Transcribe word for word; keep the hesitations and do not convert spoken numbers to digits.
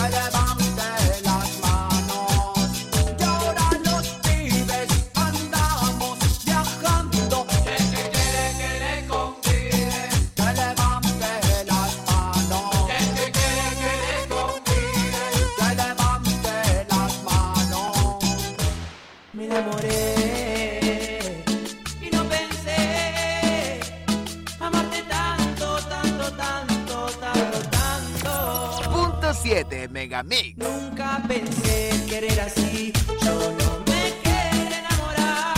siete Megamix. Nunca pensé querer así, yo no